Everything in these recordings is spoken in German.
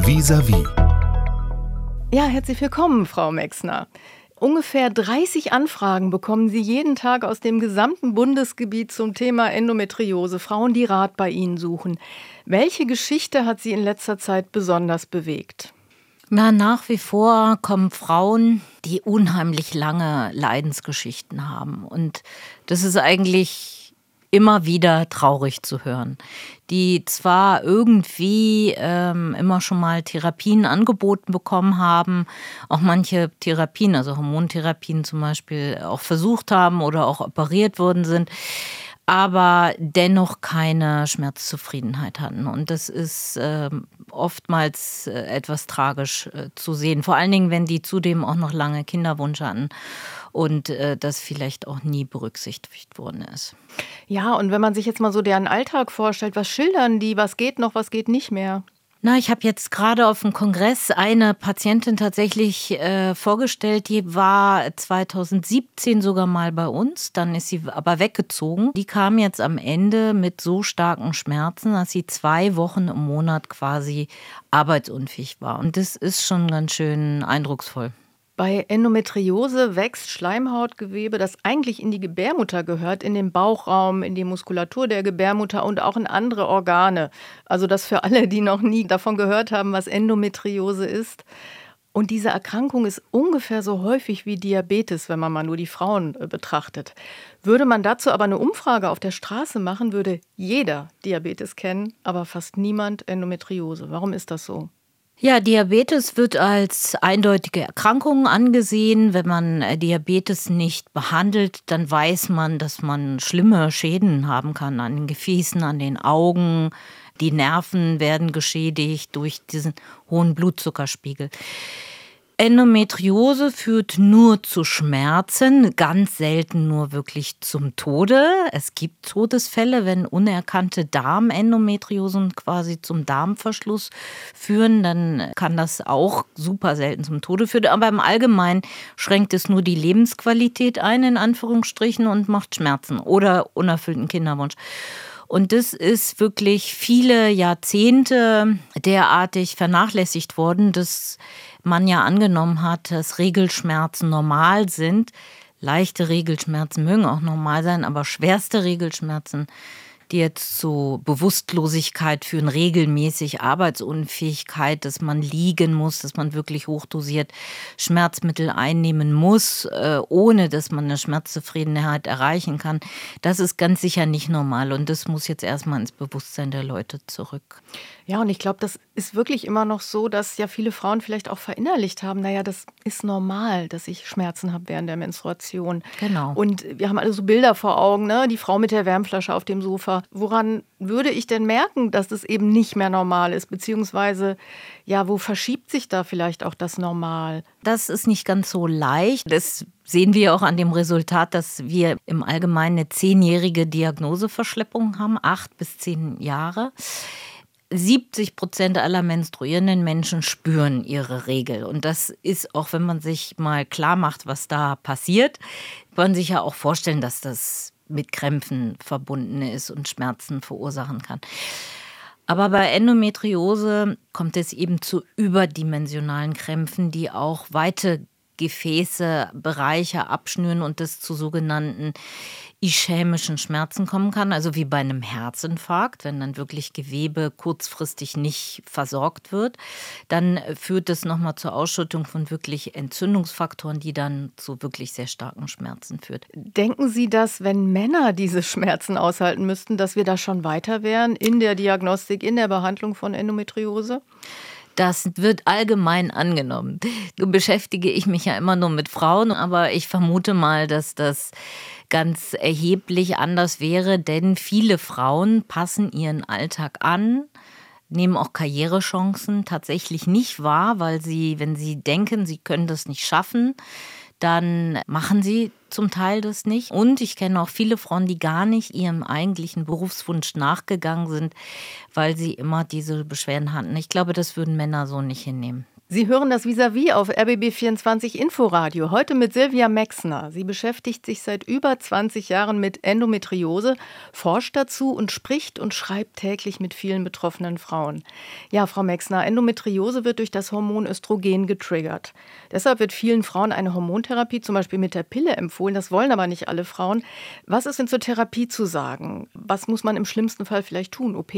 Vis-à-vis. Ja, herzlich willkommen, Frau Mexner. Ungefähr 30 Anfragen bekommen Sie jeden Tag aus dem gesamten Bundesgebiet zum Thema Endometriose. Frauen, die Rat bei Ihnen suchen. Welche Geschichte hat Sie in letzter Zeit besonders bewegt? Na, nach wie vor kommen Frauen, die unheimlich lange Leidensgeschichten haben. Und das ist eigentlich immer wieder traurig zu hören. Die zwar irgendwie immer schon mal Therapien angeboten bekommen haben, auch manche Therapien, also Hormontherapien zum Beispiel, auch versucht haben oder auch operiert worden sind, aber dennoch keine Schmerzzufriedenheit hatten. Und das ist oftmals etwas tragisch zu sehen. Vor allen Dingen, wenn die zudem auch noch lange Kinderwunsch hatten und das vielleicht auch nie berücksichtigt worden ist. Ja, und wenn man sich jetzt mal so deren Alltag vorstellt, was schildern die, was geht noch, was geht nicht mehr? Na, ich habe jetzt gerade auf dem Kongress eine Patientin tatsächlich vorgestellt, die war 2017 sogar mal bei uns, dann ist sie aber weggezogen. Die kam jetzt am Ende mit so starken Schmerzen, dass sie 2 Wochen im Monat quasi arbeitsunfähig war. Und das ist schon ganz schön eindrucksvoll. Bei Endometriose wächst Schleimhautgewebe, das eigentlich in die Gebärmutter gehört, in den Bauchraum, in die Muskulatur der Gebärmutter und auch in andere Organe. Also das für alle, die noch nie davon gehört haben, was Endometriose ist. Und diese Erkrankung ist ungefähr so häufig wie Diabetes, wenn man mal nur die Frauen betrachtet. Würde man dazu aber eine Umfrage auf der Straße machen, würde jeder Diabetes kennen, aber fast niemand Endometriose. Warum ist das so? Ja, Diabetes wird als eindeutige Erkrankung angesehen. Wenn man Diabetes nicht behandelt, dann weiß man, dass man schlimme Schäden haben kann an den Gefäßen, an den Augen. Die Nerven werden geschädigt durch diesen hohen Blutzuckerspiegel. Endometriose führt nur zu Schmerzen, ganz selten nur wirklich zum Tode. Es gibt Todesfälle, wenn unerkannte Darmendometriosen quasi zum Darmverschluss führen, dann kann das auch super selten zum Tode führen. Aber im Allgemeinen schränkt es nur die Lebensqualität ein, in Anführungsstrichen, und macht Schmerzen oder unerfüllten Kinderwunsch. Und das ist wirklich viele Jahrzehnte derartig vernachlässigt worden, dass man ja angenommen hat, dass Regelschmerzen normal sind. Leichte Regelschmerzen mögen auch normal sein, aber schwerste Regelschmerzen, die jetzt zu Bewusstlosigkeit führen, regelmäßig Arbeitsunfähigkeit, dass man liegen muss, dass man wirklich hochdosiert Schmerzmittel einnehmen muss, ohne dass man eine Schmerzzufriedenheit erreichen kann. Das ist ganz sicher nicht normal und das muss jetzt erstmal ins Bewusstsein der Leute zurück. Ja, und ich glaube, das ist wirklich immer noch so, dass ja viele Frauen vielleicht auch verinnerlicht haben, naja, das ist normal, dass ich Schmerzen habe während der Menstruation. Genau. Und wir haben alle so Bilder vor Augen, ne? Die Frau mit der Wärmflasche auf dem Sofa. Woran würde ich denn merken, dass das eben nicht mehr normal ist? Beziehungsweise, ja, wo verschiebt sich da vielleicht auch das Normal? Das ist nicht ganz so leicht. Das sehen wir auch an dem Resultat, dass wir im Allgemeinen eine 10-jährige Diagnoseverschleppung haben, 8 bis 10 Jahre. 70% aller menstruierenden Menschen spüren ihre Regel. Und das ist auch, wenn man sich mal klar macht, was da passiert, kann man sich ja auch vorstellen, dass das mit Krämpfen verbunden ist und Schmerzen verursachen kann. Aber bei Endometriose kommt es eben zu überdimensionalen Krämpfen, die auch weite Gefäße, Bereiche abschnüren und das zu sogenannten ischämischen Schmerzen kommen kann, also wie bei einem Herzinfarkt, wenn dann wirklich Gewebe kurzfristig nicht versorgt wird, dann führt das nochmal zur Ausschüttung von wirklich Entzündungsfaktoren, die dann zu wirklich sehr starken Schmerzen führt. Denken Sie, dass wenn Männer diese Schmerzen aushalten müssten, dass wir da schon weiter wären in der Diagnostik, in der Behandlung von Endometriose? Das wird allgemein angenommen. Nun beschäftige ich mich ja immer nur mit Frauen, aber ich vermute mal, dass das ganz erheblich anders wäre, denn viele Frauen passen ihren Alltag an, nehmen auch Karrierechancen tatsächlich nicht wahr, weil sie, wenn sie denken, sie können das nicht schaffen, dann machen sie zum Teil das nicht. Und ich kenne auch viele Frauen, die gar nicht ihrem eigentlichen Berufswunsch nachgegangen sind, weil sie immer diese Beschwerden hatten. Ich glaube, das würden Männer so nicht hinnehmen. Sie hören das Vis-à-vis auf RBB24 Inforadio. Heute mit Silvia Mexner. Sie beschäftigt sich seit über 20 Jahren mit Endometriose, forscht dazu und spricht und schreibt täglich mit vielen betroffenen Frauen. Ja, Frau Mexner, Endometriose wird durch das Hormon Östrogen getriggert. Deshalb wird vielen Frauen eine Hormontherapie, zum Beispiel mit der Pille, empfohlen. Das wollen aber nicht alle Frauen. Was ist denn zur Therapie zu sagen? Was muss man im schlimmsten Fall vielleicht tun? OP?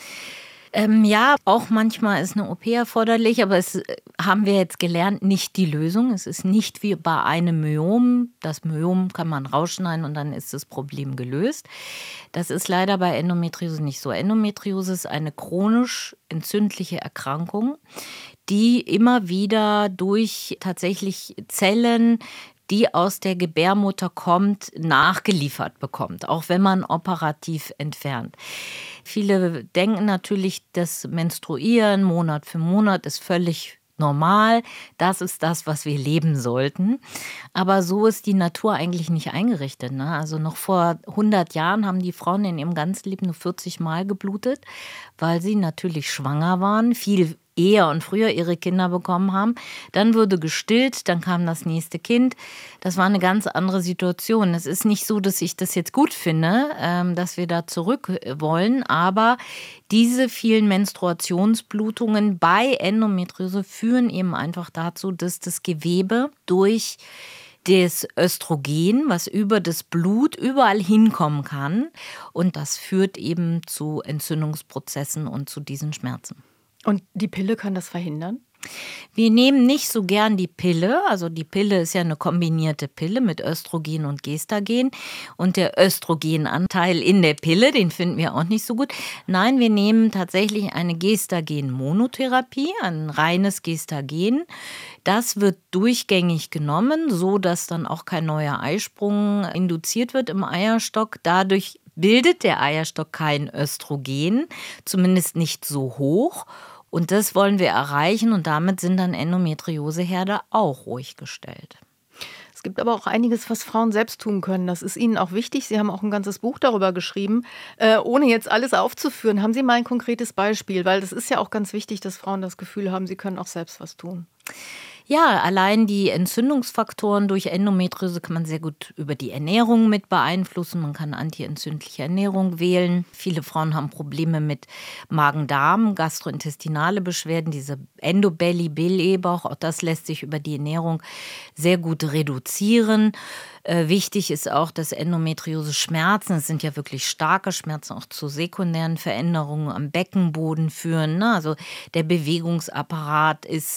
Ja, auch manchmal ist eine OP erforderlich, aber es haben wir jetzt gelernt, nicht die Lösung. Es ist nicht wie bei einem Myom. Das Myom kann man rausschneiden und dann ist das Problem gelöst. Das ist leider bei Endometriose nicht so. Endometriose ist eine chronisch entzündliche Erkrankung, die immer wieder durch tatsächlich Zellen, die aus der Gebärmutter kommt, nachgeliefert bekommt, auch wenn man operativ entfernt. Viele denken natürlich, das Menstruieren Monat für Monat ist völlig normal. Das ist das, was wir leben sollten. Aber so ist die Natur eigentlich nicht eingerichtet, ne? Also noch vor 100 Jahren haben die Frauen in ihrem ganzen Leben nur 40 Mal geblutet, weil sie natürlich schwanger waren, viel eher und früher ihre Kinder bekommen haben. Dann wurde gestillt, dann kam das nächste Kind. Das war eine ganz andere Situation. Es ist nicht so, dass ich das jetzt gut finde, dass wir da zurück wollen, aber diese vielen Menstruationsblutungen bei Endometriose führen eben einfach dazu, dass das Gewebe durch das Östrogen, was über das Blut überall hinkommen kann, und das führt eben zu Entzündungsprozessen und zu diesen Schmerzen. Und die Pille kann das verhindern? Wir nehmen nicht so gern die Pille. Also die Pille ist ja eine kombinierte Pille mit Östrogen und Gestagen. Und der Östrogenanteil in der Pille, den finden wir auch nicht so gut. Nein, wir nehmen tatsächlich eine Gestagen-Monotherapie, ein reines Gestagen. Das wird durchgängig genommen, so dass dann auch kein neuer Eisprung induziert wird im Eierstock. Dadurch bildet der Eierstock kein Östrogen, zumindest nicht so hoch. Und das wollen wir erreichen und damit sind dann Endometrioseherde auch ruhig gestellt. Es gibt aber auch einiges, was Frauen selbst tun können. Das ist Ihnen auch wichtig. Sie haben auch ein ganzes Buch darüber geschrieben. Ohne jetzt alles aufzuführen, haben Sie mal ein konkretes Beispiel? Weil das ist ja auch ganz wichtig, dass Frauen das Gefühl haben, sie können auch selbst was tun. Ja, allein die Entzündungsfaktoren durch Endometriose kann man sehr gut über die Ernährung mit beeinflussen. Man kann antientzündliche Ernährung wählen. Viele Frauen haben Probleme mit Magen-Darm, gastrointestinale Beschwerden, diese Endobelly, Blähbauch. Auch das lässt sich über die Ernährung sehr gut reduzieren. Wichtig ist auch, dass Endometriose-Schmerzen, das sind ja wirklich starke Schmerzen, auch zu sekundären Veränderungen am Beckenboden führen. Also der Bewegungsapparat ist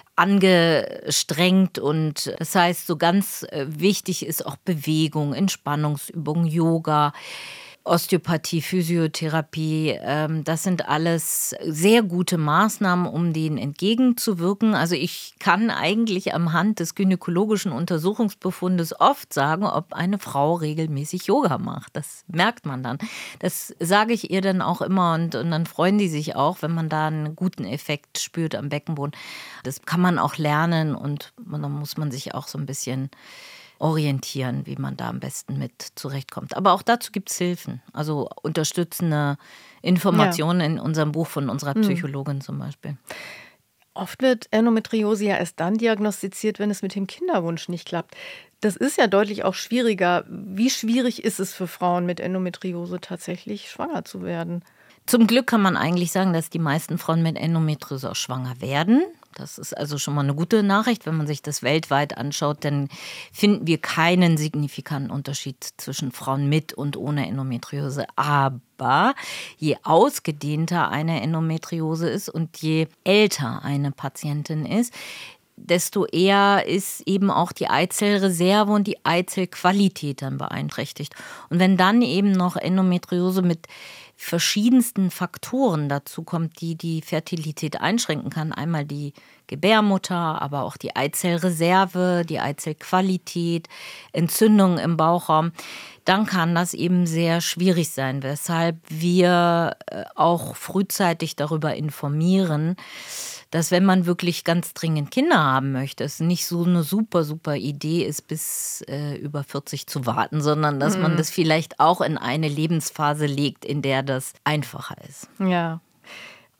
angestrengt und das heißt, so ganz wichtig ist auch Bewegung, Entspannungsübungen, Yoga, Osteopathie, Physiotherapie. Das sind alles sehr gute Maßnahmen, um denen entgegenzuwirken. Also ich kann eigentlich am Hand des gynäkologischen Untersuchungsbefundes oft sagen, ob eine Frau regelmäßig Yoga macht. Das merkt man dann. Das sage ich ihr dann auch immer und dann freuen die sich auch, wenn man da einen guten Effekt spürt am Beckenboden. Das kann man auch lernen und dann muss man sich auch so ein bisschen orientieren, wie man da am besten mit zurechtkommt. Aber auch dazu gibt es Hilfen, also unterstützende Informationen in unserem Buch von unserer Psychologin zum Beispiel. Oft wird Endometriose ja erst dann diagnostiziert, wenn es mit dem Kinderwunsch nicht klappt. Das ist ja deutlich auch schwieriger. Wie schwierig ist es für Frauen mit Endometriose tatsächlich, schwanger zu werden? Zum Glück kann man eigentlich sagen, dass die meisten Frauen mit Endometriose auch schwanger werden. Das ist also schon mal eine gute Nachricht. Wenn man sich das weltweit anschaut, dann finden wir keinen signifikanten Unterschied zwischen Frauen mit und ohne Endometriose. Aber je ausgedehnter eine Endometriose ist und je älter eine Patientin ist, desto eher ist eben auch die Eizellreserve und die Eizellqualität dann beeinträchtigt. Und wenn dann eben noch Endometriose mit verschiedensten Faktoren dazu kommt, die die Fertilität einschränken kann. Einmal die Gebärmutter, aber auch die Eizellreserve, die Eizellqualität, Entzündungen im Bauchraum. Dann kann das eben sehr schwierig sein, weshalb wir auch frühzeitig darüber informieren, dass wenn man wirklich ganz dringend Kinder haben möchte, es nicht so eine super Idee ist, bis über 40 zu warten, sondern dass man das vielleicht auch in eine Lebensphase legt, in der das einfacher ist. Ja.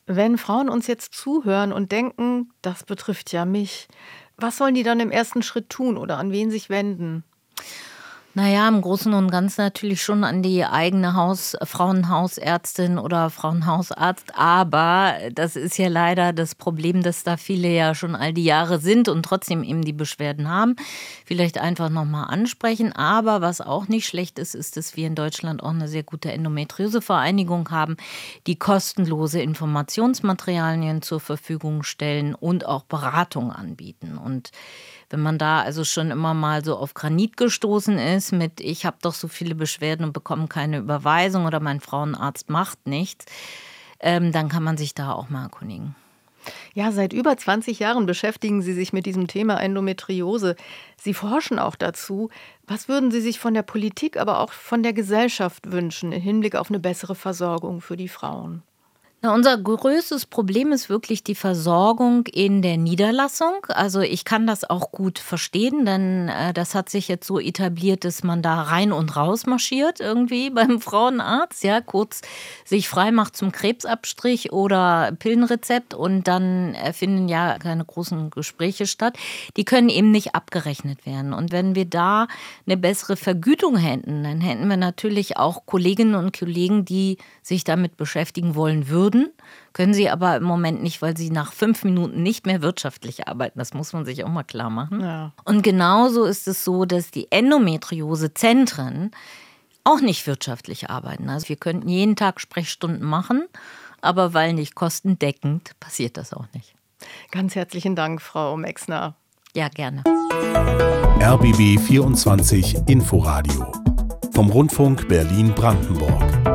Wenn Frauen uns jetzt zuhören und denken, das betrifft ja mich, was sollen die dann im ersten Schritt tun oder an wen sich wenden? Naja, im Großen und Ganzen natürlich schon an die eigene Frauenhausärztin oder Frauenhausarzt. Aber das ist ja leider das Problem, dass da viele ja schon all die Jahre sind und trotzdem eben die Beschwerden haben. Vielleicht einfach nochmal ansprechen. Aber was auch nicht schlecht ist, ist, dass wir in Deutschland auch eine sehr gute Endometriose-Vereinigung haben, die kostenlose Informationsmaterialien zur Verfügung stellen und auch Beratung anbieten. Und wenn man da also schon immer mal so auf Granit gestoßen ist mit, ich habe doch so viele Beschwerden und bekomme keine Überweisung oder mein Frauenarzt macht nichts, dann kann man sich da auch mal erkundigen. Ja, seit über 20 Jahren beschäftigen Sie sich mit diesem Thema Endometriose. Sie forschen auch dazu. Was würden Sie sich von der Politik, aber auch von der Gesellschaft wünschen im Hinblick auf eine bessere Versorgung für die Frauen? Na, unser größtes Problem ist wirklich die Versorgung in der Niederlassung. Also ich kann das auch gut verstehen, denn das hat sich jetzt so etabliert, dass man da rein und raus marschiert irgendwie beim Frauenarzt, ja, kurz sich frei macht zum Krebsabstrich oder Pillenrezept und dann finden ja keine großen Gespräche statt. Die können eben nicht abgerechnet werden. Und wenn wir da eine bessere Vergütung hätten, dann hätten wir natürlich auch Kolleginnen und Kollegen, die sich damit beschäftigen wollen würden. Können sie aber im Moment nicht, weil sie nach 5 Minuten nicht mehr wirtschaftlich arbeiten. Das muss man sich auch mal klar machen. Ja. Und genauso ist es so, dass die Endometriose-Zentren auch nicht wirtschaftlich arbeiten. Also wir könnten jeden Tag Sprechstunden machen, aber weil nicht kostendeckend, passiert das auch nicht. Ganz herzlichen Dank, Frau Mexner. Ja, gerne. RBB 24 Inforadio vom Rundfunk Berlin-Brandenburg.